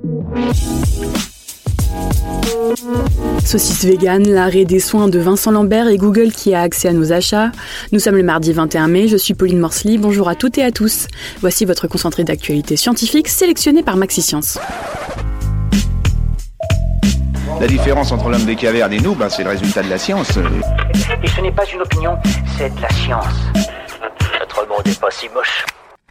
Saucisse vegan, l'arrêt des soins de Vincent Lambert et Google qui a accès à nos achats. Nous sommes le mardi 21 mai, je suis Pauline Morsley, bonjour à toutes et à tous. Voici votre concentré d'actualité scientifique sélectionné par MaxiScience. La différence entre l'homme des cavernes et nous, c'est le résultat de la science. Et ce n'est pas une opinion, c'est de la science. Notre monde n'est pas si moche.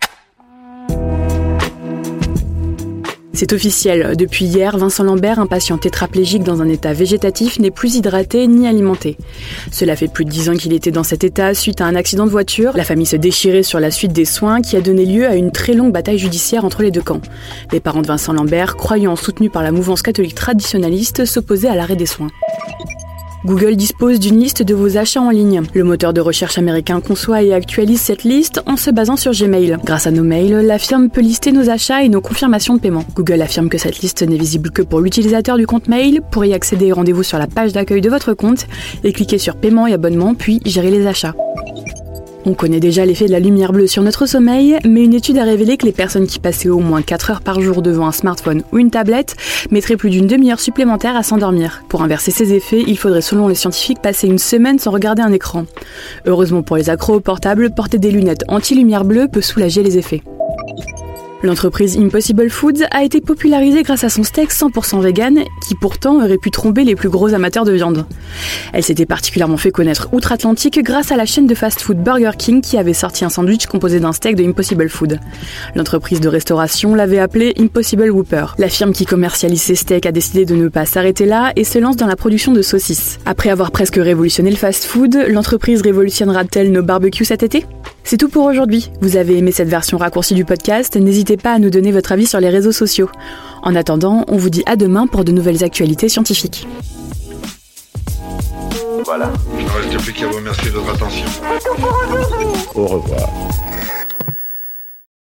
C'est officiel, depuis hier, Vincent Lambert, un patient tétraplégique dans un état végétatif, n'est plus hydraté ni alimenté. Cela fait plus de 10 ans qu'il était dans cet état suite à un accident de voiture. La famille se déchirait sur la suite des soins qui a donné lieu à une très longue bataille judiciaire entre les deux camps. Les parents de Vincent Lambert, croyants soutenus par la mouvance catholique traditionnaliste, s'opposaient à l'arrêt des soins. Google dispose d'une liste de vos achats en ligne. Le moteur de recherche américain conçoit et actualise cette liste en se basant sur Gmail. Grâce à nos mails, la firme peut lister nos achats et nos confirmations de paiement. Google affirme que cette liste n'est visible que pour l'utilisateur du compte mail. Pour y accéder, rendez-vous sur la page d'accueil de votre compte et cliquez sur paiement et abonnement, puis gérer les achats. On connaît déjà l'effet de la lumière bleue sur notre sommeil, mais une étude a révélé que les personnes qui passaient au moins 4 heures par jour devant un smartphone ou une tablette mettraient plus d'une demi-heure supplémentaire à s'endormir. Pour inverser ces effets, il faudrait selon les scientifiques passer une semaine sans regarder un écran. Heureusement pour les accros au portable, porter des lunettes anti-lumière bleue peut soulager les effets. L'entreprise Impossible Foods a été popularisée grâce à son steak 100% vegan, qui pourtant aurait pu tromper les plus gros amateurs de viande. Elle s'était particulièrement fait connaître outre-Atlantique grâce à la chaîne de fast-food Burger King qui avait sorti un sandwich composé d'un steak de Impossible Food. L'entreprise de restauration l'avait appelé Impossible Whopper. La firme qui commercialise ses steaks a décidé de ne pas s'arrêter là et se lance dans la production de saucisses. Après avoir presque révolutionné le fast-food, l'entreprise révolutionnera-t-elle nos barbecues cet été ? C'est tout pour aujourd'hui. Vous avez aimé cette version raccourcie du podcast ? N'hésitez pas à nous donner votre avis sur les réseaux sociaux. En attendant, on vous dit à demain pour de nouvelles actualités scientifiques. Voilà. Il ne reste plus qu'à vous remercier de votre attention. Au revoir.